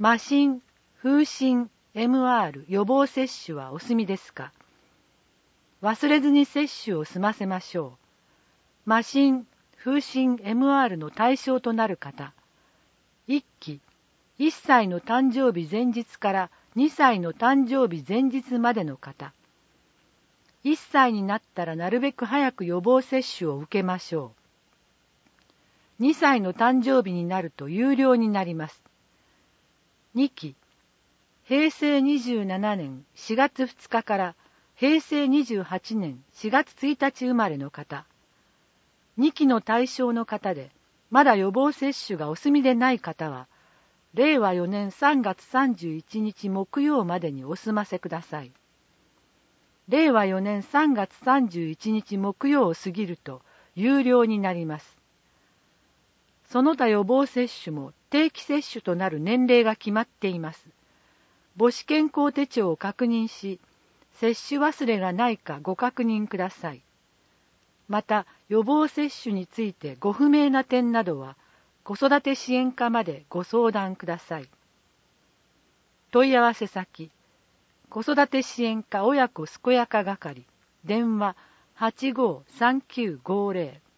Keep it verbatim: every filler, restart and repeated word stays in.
麻疹、風疹、エムアール 予防接種はお済みですか？忘れずに接種を済ませましょう。麻疹、風疹、エムアール の対象となる方。一期、いっさいの誕生日前日からにさいの誕生日前日までの方。いっさいになったらなるべく早く予防接種を受けましょう。にさいの誕生日になると有料になります。にき、へいせいにじゅうななねんしがつふつかからへいせいにじゅうはちねんしがつついたち生まれの方。にきの対象の方で、まだ予防接種がお済みでない方は、れいわよねんさんがつさんじゅういちにち木曜までにお済ませください。れいわよねんさんがつさんじゅういちにち木曜を過ぎると有料になります。その他予防接種も定期接種となる年齢が決まっています。母子健康手帳を確認し、接種忘れがないかご確認ください。また、予防接種についてご不明な点などは、子育て支援課までご相談ください。問い合わせ先、子育て支援課親子健やか係、電話 はちごーさんきゅうごーぜろ